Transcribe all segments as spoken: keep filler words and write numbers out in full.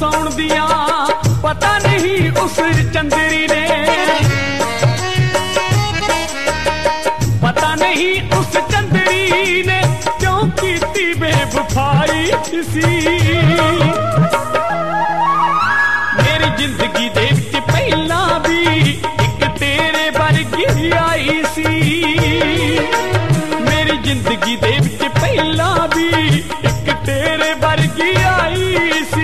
सौण दिया पता नहीं उस चंदरी ने, पता नहीं उस चंदरी ने क्यों कीती बेवफाई सी। मेरी जिंदगी दे विच पहला भी एक तेरे वर्गी आई सी। मेरी जिंदगी दे विच पहला भी एक तेरे वर्गी आई सी।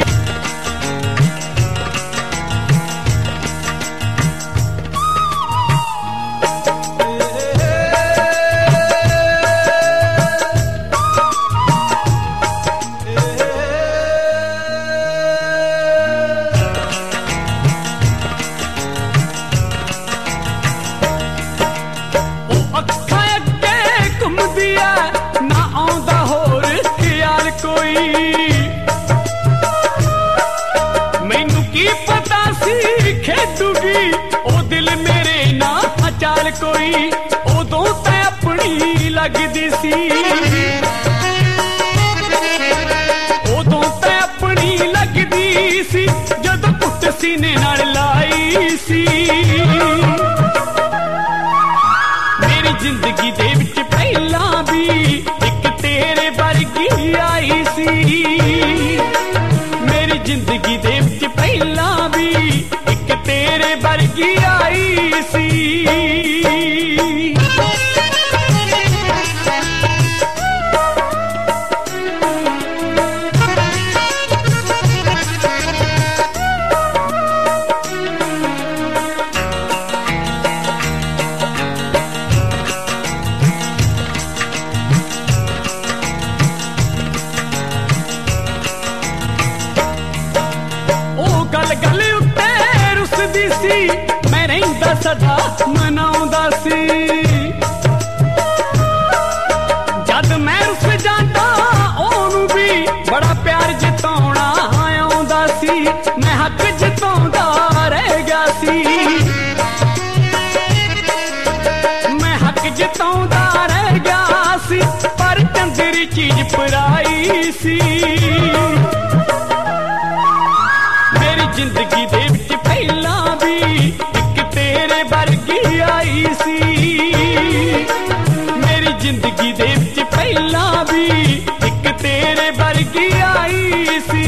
कोई उदों ते अपनी लगदी सी, उदों ते अपनी लगदी सी जदों पुट सीने नाल लाई सी। मेरी जिंदगी दे विच पहला भी एक तेरे वर्गी आई सी। मेरी जिंदगी दे विच पहला भी एक तेरे वर्गी आई सी। मैं रहिंदा सदा मनाउंदा सी, जद मैं रुस जांदा ओनू भी बड़ा प्यार जताउणा आउंदा सी। मैं हक जताउंदा रह गया सी, मैं हक जताउंदा रह गया सी पर चंदरी चीज पराई सी। मेरी जिंदगी दे विच पहला भी एक तेरे वर्गी आई सी। मेरी जिंदगी दे विच पहला भी एक तेरे वर्गी आई सी।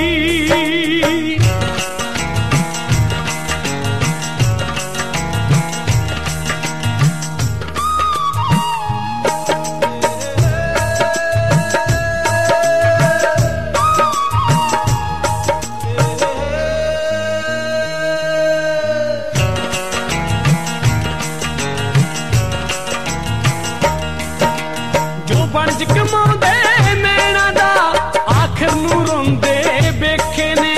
बनज कमाउंदे नैना दा आखिर नूं रोंदे वेखे ने,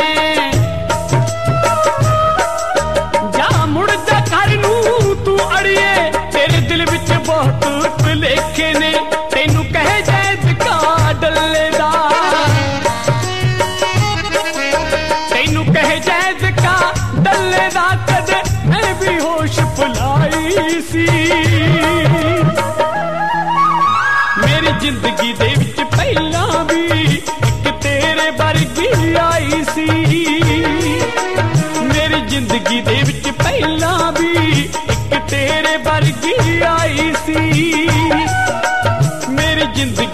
जा मुड़ जा घर नूं तू अड़िए तेरे दिल विच बहुत भुलेखे ने। तैनू कहे जैद का डल्ले दा, तैनू कहे जैद का डल्ले दा कदे मैं भी होश भुलाई सी। मेरी जिंदगी दे विच पहला भी एक तेरे वर्गी आई सी। मेरी जिंदगी दे विच पहला भी एक तेरे वर्गी आई सी। मेरी जिंदगी